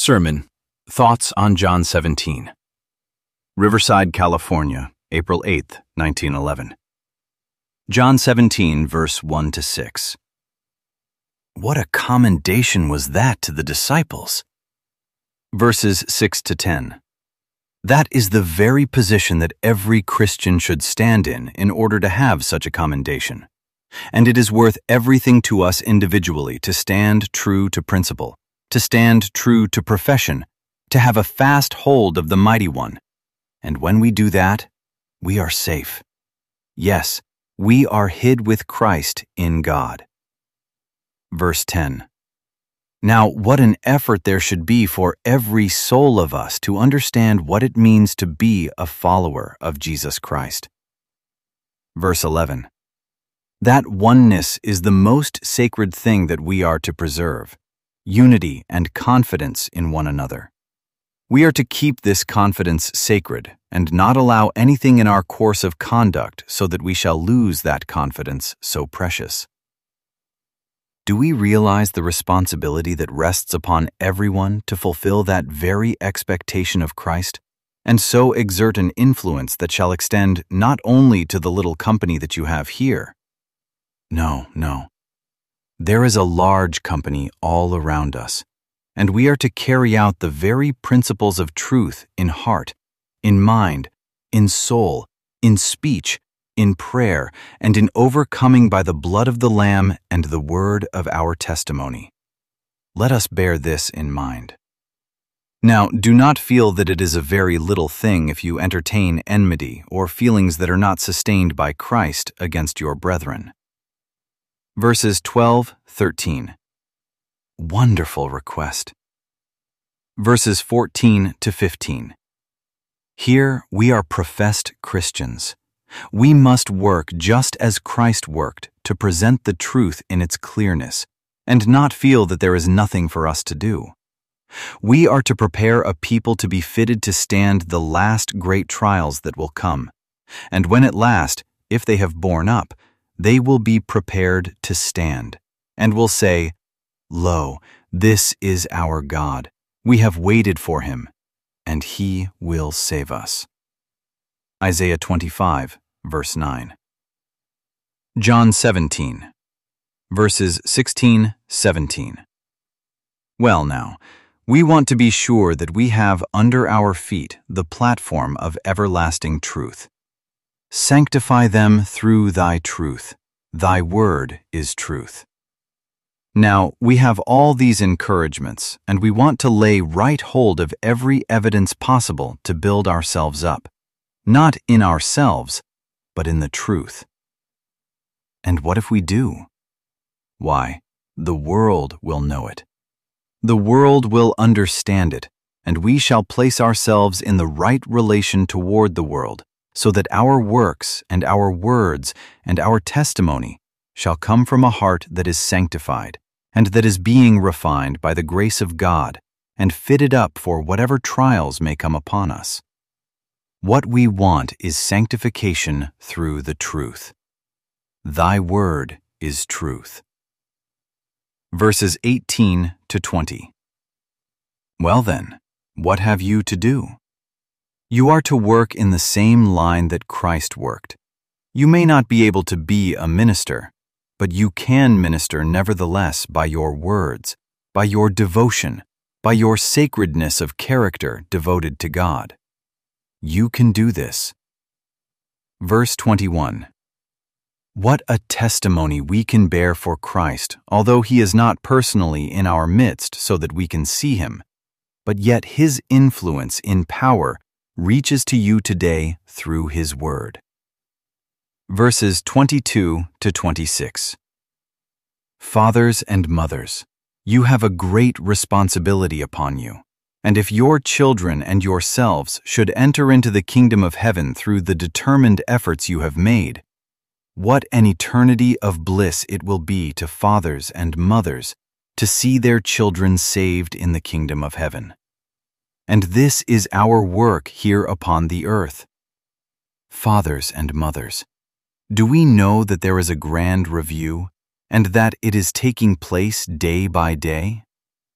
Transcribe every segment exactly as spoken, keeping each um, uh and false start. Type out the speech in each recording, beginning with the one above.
Sermon, Thoughts on John seventeen. Riverside, California, April eighth, nineteen eleven. John seventeen, verse one to six. What a commendation was that to the disciples! Verses six to ten. That is the very position that every Christian should stand in in order to have such a commendation. And it is worth everything to us individually to stand true to principle, to stand true to profession, to have a fast hold of the Mighty One. And when we do that, we are safe. Yes, we are hid with Christ in God. Verse ten. Now, what an effort there should be for every soul of us to understand what it means to be a follower of Jesus Christ. Verse eleven. That oneness is the most sacred thing that we are to preserve, unity and confidence in one another. We are to keep this confidence sacred and not allow anything in our course of conduct so that we shall lose that confidence so precious. Do we realize the responsibility that rests upon everyone to fulfill that very expectation of Christ, and so exert an influence that shall extend not only to the little company that you have here? No, no. There is a large company all around us, and we are to carry out the very principles of truth in heart, in mind, in soul, in speech, in prayer, and in overcoming by the blood of the Lamb and the word of our testimony. Let us bear this in mind. Now, do not feel that it is a very little thing if you entertain enmity or feelings that are not sustained by Christ against your brethren. Verses twelve, thirteen. Wonderful request. Verses fourteen to fifteen. Here we are professed Christians. We must work just as Christ worked to present the truth in its clearness, and not feel that there is nothing for us to do. We are to prepare a people to be fitted to stand the last great trials that will come, and when at last, if they have borne up, they will be prepared to stand, and will say, Lo, this is our God. We have waited for him, and he will save us. Isaiah twenty-five, verse nine. John seventeen, verses sixteen, seventeen. Well now, we want to be sure that we have under our feet the platform of everlasting truth. Sanctify them through thy truth. Thy word is truth. Now, we have all these encouragements, and we want to lay right hold of every evidence possible to build ourselves up, not in ourselves, but in the truth. And what if we do? Why, the world will know it. The world will understand it, and we shall place ourselves in the right relation toward the world, so that our works and our words and our testimony shall come from a heart that is sanctified, and that is being refined by the grace of God, and fitted up for whatever trials may come upon us. What we want is sanctification through the truth. Thy word is truth. Verses eighteen to twenty. Well then, what have you to do? You are to work in the same line that Christ worked. You may not be able to be a minister, but you can minister nevertheless by your words, by your devotion, by your sacredness of character devoted to God. You can do this. Verse twenty-one. What a testimony we can bear for Christ, although he is not personally in our midst so that we can see him, but yet his influence in power reaches to you today through his word. Verses twenty-two to twenty-six. Fathers and mothers, you have a great responsibility upon you, and if your children and yourselves should enter into the kingdom of heaven through the determined efforts you have made, what an eternity of bliss it will be to fathers and mothers to see their children saved in the kingdom of heaven. And this is our work here upon the earth. Fathers and mothers, do we know that there is a grand review, and that it is taking place day by day?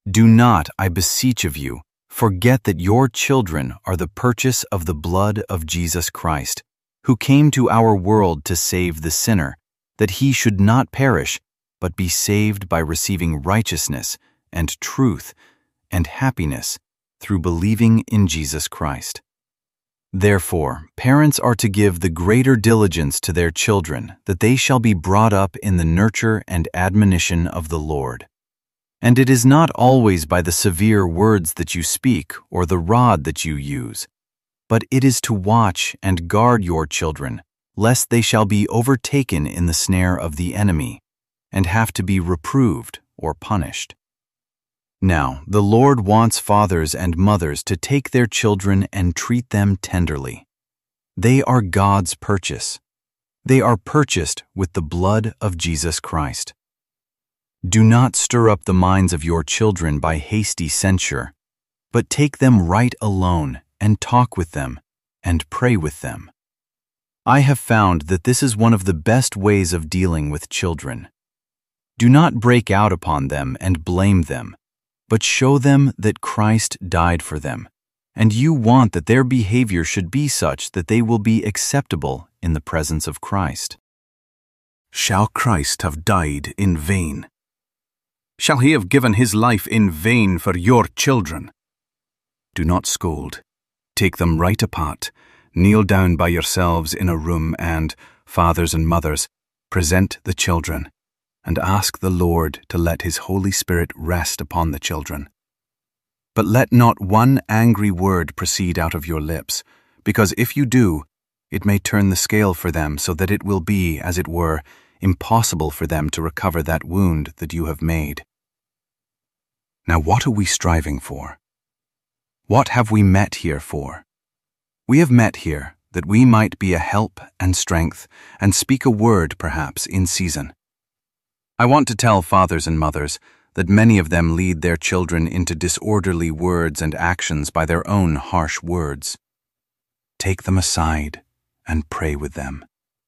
Do not, I beseech of you, forget that your children are the purchase of the blood of Jesus Christ, who came to our world to save the sinner, that he should not perish, but be saved by receiving righteousness and truth and happiness through believing in Jesus Christ. Therefore, parents are to give the greater diligence to their children, that they shall be brought up in the nurture and admonition of the Lord. And it is not always by the severe words that you speak or the rod that you use, but it is to watch and guard your children, lest they shall be overtaken in the snare of the enemy, and have to be reproved or punished. Now, the Lord wants fathers and mothers to take their children and treat them tenderly. They are God's purchase. They are purchased with the blood of Jesus Christ. Do not stir up the minds of your children by hasty censure, but take them right alone and talk with them and pray with them. I have found that this is one of the best ways of dealing with children. Do not break out upon them and blame them, but show them that Christ died for them, and you want that their behavior should be such that they will be acceptable in the presence of Christ. Shall Christ have died in vain? Shall he have given his life in vain for your children? Do not scold. Take them right apart, kneel down by yourselves in a room and, fathers and mothers, present the children, and ask the Lord to let his Holy Spirit rest upon the children. But let not one angry word proceed out of your lips, because if you do, it may turn the scale for them so that it will be, as it were, impossible for them to recover that wound that you have made. Now what are we striving for? What have we met here for? We have met here that we might be a help and strength, and speak a word, perhaps, in season. I want to tell fathers and mothers that many of them lead their children into disorderly words and actions by their own harsh words. Take them aside and pray with them.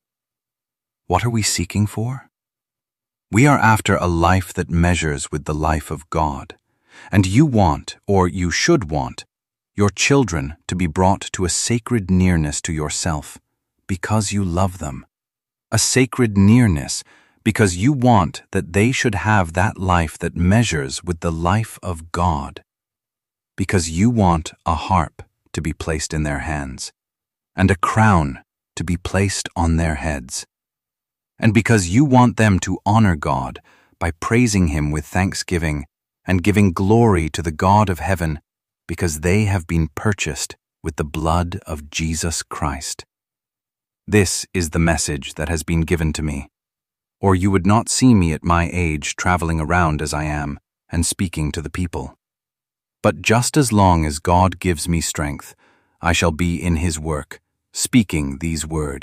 What are we seeking for? We are after a life that measures with the life of God, and you want, or you should want, your children to be brought to a sacred nearness to yourself because you love them, a sacred nearness because you want that they should have that life that measures with the life of God, because you want a harp to be placed in their hands, and a crown to be placed on their heads, and because you want them to honor God by praising Him with thanksgiving and giving glory to the God of heaven, because they have been purchased with the blood of Jesus Christ. This is the message that has been given to me, or you would not see me at my age traveling around as I am and speaking to the people. But just as long as God gives me strength, I shall be in His work, speaking these words.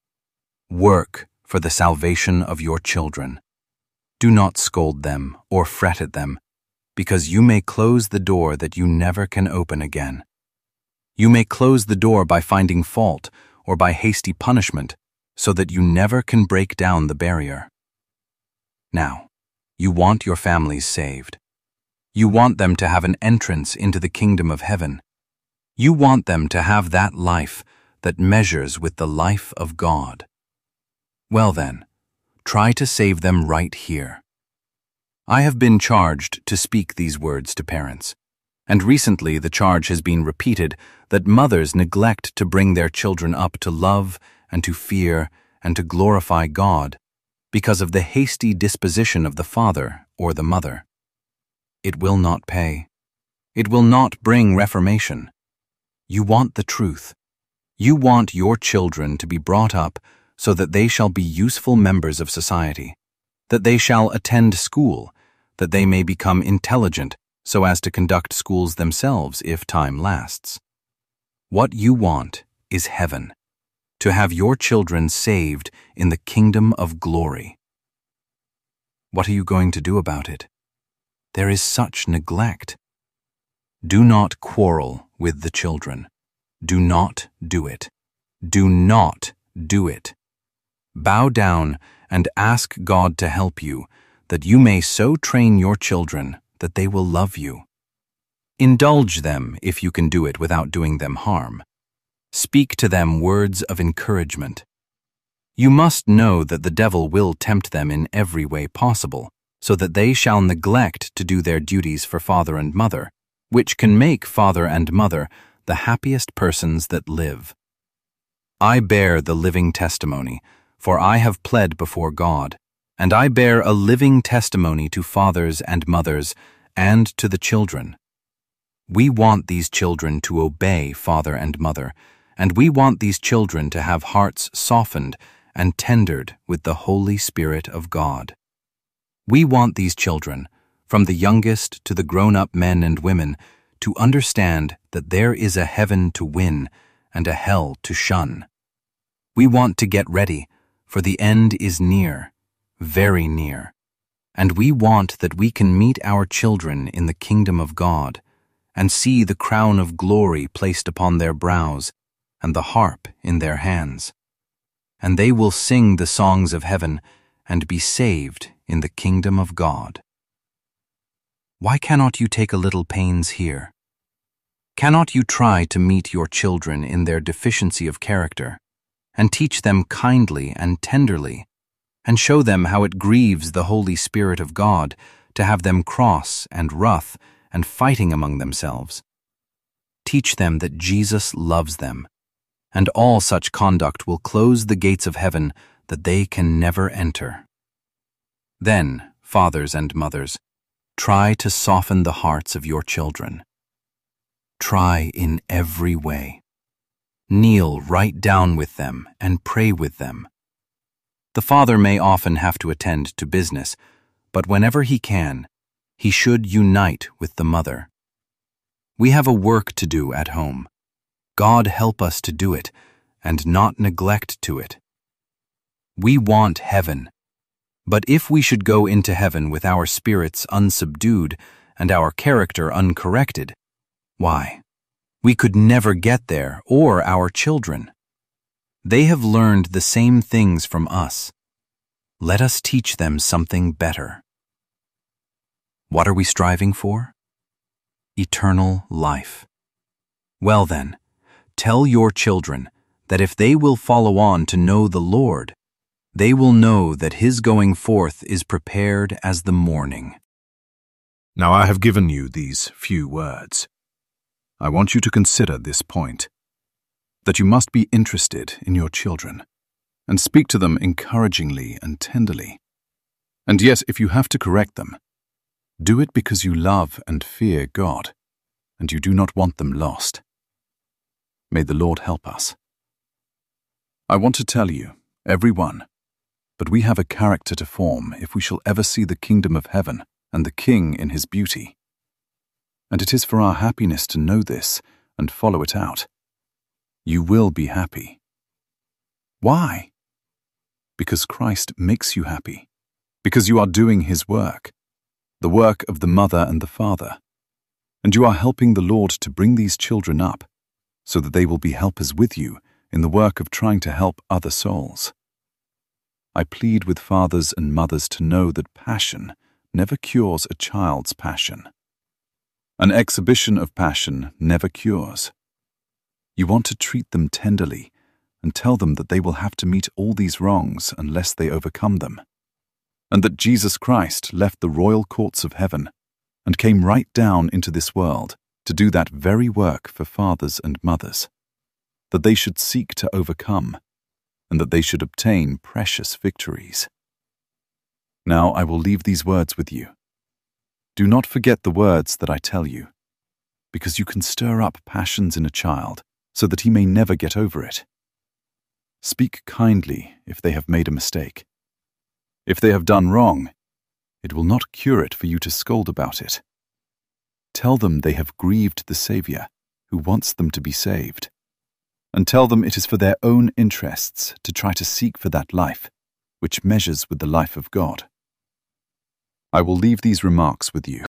Work for the salvation of your children. Do not scold them or fret at them, because you may close the door that you never can open again. You may close the door by finding fault or by hasty punishment, so that you never can break down the barrier. Now, you want your families saved. You want them to have an entrance into the kingdom of heaven. You want them to have that life that measures with the life of God. Well then, try to save them right here. I have been charged to speak these words to parents, and recently the charge has been repeated that mothers neglect to bring their children up to love and to fear and to glorify God because of the hasty disposition of the father or the mother. It will not pay. It will not bring reformation. You want the truth. You want your children to be brought up so that they shall be useful members of society, that they shall attend school, that they may become intelligent so as to conduct schools themselves if time lasts. What you want is heaven, to have your children saved in the kingdom of glory. What are you going to do about it? There is such neglect. Do not quarrel with the children. Do not do it. Do not do it. Bow down and ask God to help you, that you may so train your children that that they will love you. Indulge them if you can do it without doing them harm. Speak to them words of encouragement. You must know that the devil will tempt them in every way possible, so that they shall neglect to do their duties for father and mother, which can make father and mother the happiest persons that live. I bear the living testimony, for I have pled before God, and I bear a living testimony to fathers and mothers and to the children. We want these children to obey father and mother, and we want these children to have hearts softened and tendered with the Holy Spirit of God. We want these children, from the youngest to the grown-up men and women, to understand that there is a heaven to win and a hell to shun. We want to get ready, for the end is near, very near, and we want that we can meet our children in the kingdom of God and see the crown of glory placed upon their brows and the harp in their hands. And they will sing the songs of heaven and be saved in the kingdom of God. Why cannot you take a little pains here? Cannot you try to meet your children in their deficiency of character, and teach them kindly and tenderly, and show them how it grieves the Holy Spirit of God to have them cross and wroth and fighting among themselves? Teach them that Jesus loves them, and all such conduct will close the gates of heaven that they can never enter. Then, fathers and mothers, try to soften the hearts of your children. Try in every way. Kneel right down with them and pray with them. The father may often have to attend to business, but whenever he can, he should unite with the mother. We have a work to do at home. God help us to do it, and not neglect to it. We want heaven, but if we should go into heaven with our spirits unsubdued and our character uncorrected, why, we could never get there, or our children. They have learned the same things from us. Let us teach them something better. What are we striving for? Eternal life. Well then, tell your children that if they will follow on to know the Lord, they will know that his going forth is prepared as the morning. Now I have given you these few words. I want you to consider this point, that you must be interested in your children, and speak to them encouragingly and tenderly. And yet, if you have to correct them, do it because you love and fear God, and you do not want them lost. May the Lord help us. I want to tell you, every one, but we have a character to form if we shall ever see the kingdom of heaven and the King in his beauty. And it is for our happiness to know this and follow it out. You will be happy. Why? Because Christ makes you happy, because you are doing his work, the work of the mother and the father, and you are helping the Lord to bring these children up so that they will be helpers with you in the work of trying to help other souls. I plead with fathers and mothers to know that passion never cures a child's passion. An exhibition of passion never cures. You want to treat them tenderly and tell them that they will have to meet all these wrongs unless they overcome them, and that Jesus Christ left the royal courts of heaven and came right down into this world to do that very work for fathers and mothers, that they should seek to overcome, and that they should obtain precious victories. Now I will leave these words with you. Do not forget the words that I tell you, because you can stir up passions in a child so that he may never get over it. Speak kindly if they have made a mistake. If they have done wrong, it will not cure it for you to scold about it. Tell them they have grieved the Saviour, who wants them to be saved, and tell them it is for their own interests to try to seek for that life, which measures with the life of God. I will leave these remarks with you.